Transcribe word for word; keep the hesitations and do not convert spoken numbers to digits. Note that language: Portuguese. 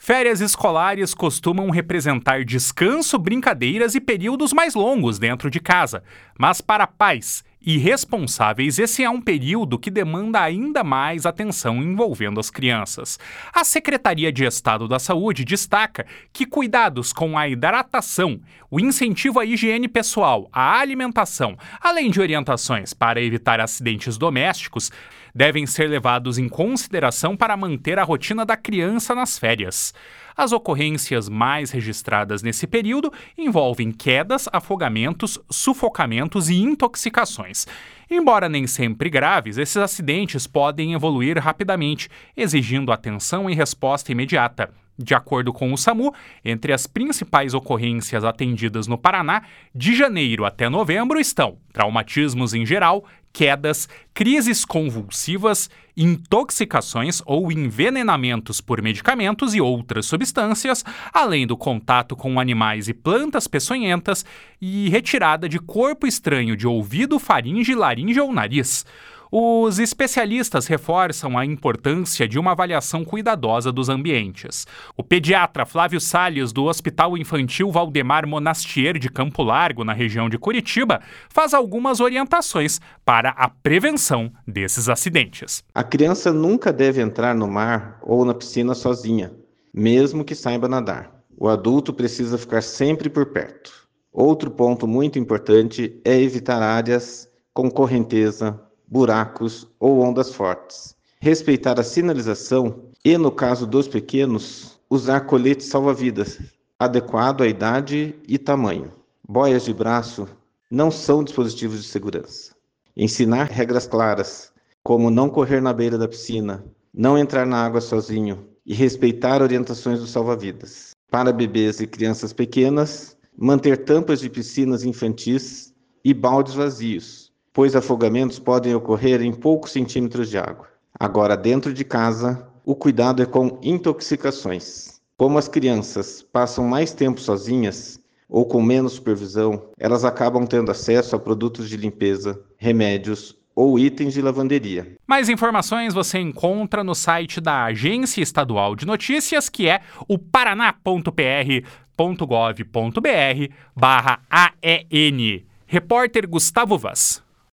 Férias escolares costumam representar descanso, brincadeiras e períodos mais longos dentro de casa. Mas para pais e responsáveis, esse é um período que demanda ainda mais atenção envolvendo as crianças. A Secretaria de Estado da Saúde destaca que cuidados com a hidratação, o incentivo à higiene pessoal, à alimentação, além de orientações para evitar acidentes domésticos, devem ser levados em consideração para manter a rotina da criança nas férias. As ocorrências mais registradas nesse período envolvem quedas, afogamentos, sufocamentos e intoxicações. Embora nem sempre graves, esses acidentes podem evoluir rapidamente, exigindo atenção e resposta imediata. De acordo com o SAMU, entre as principais ocorrências atendidas no Paraná, de janeiro até novembro estão traumatismos em geral, quedas, crises convulsivas, intoxicações ou envenenamentos por medicamentos e outras substâncias, além do contato com animais e plantas peçonhentas e retirada de corpo estranho de ouvido, faringe, laringe ou nariz. Os especialistas reforçam a importância de uma avaliação cuidadosa dos ambientes. O pediatra Flávio Salles, do Hospital Infantil Valdemar Monastier de Campo Largo, na região de Curitiba, faz algumas orientações para a prevenção desses acidentes. A criança nunca deve entrar no mar ou na piscina sozinha, mesmo que saiba nadar. O adulto precisa ficar sempre por perto. Outro ponto muito importante é evitar áreas com correnteza, buracos ou ondas fortes. Respeitar a sinalização e, no caso dos pequenos, usar colete salva-vidas, adequado à idade e tamanho. Boias de braço não são dispositivos de segurança. Ensinar regras claras, como não correr na beira da piscina, não entrar na água sozinho e respeitar orientações do salva-vidas. Para bebês e crianças pequenas, manter tampas de piscinas infantis e baldes vazios, pois afogamentos podem ocorrer em poucos centímetros de água. Agora, dentro de casa, o cuidado é com intoxicações. Como as crianças passam mais tempo sozinhas ou com menos supervisão, elas acabam tendo acesso a produtos de limpeza, remédios ou itens de lavanderia. Mais informações você encontra no site da Agência Estadual de Notícias, que é o paraná ponto p r ponto gov ponto b r barra A E N. Repórter Gustavo Vaz.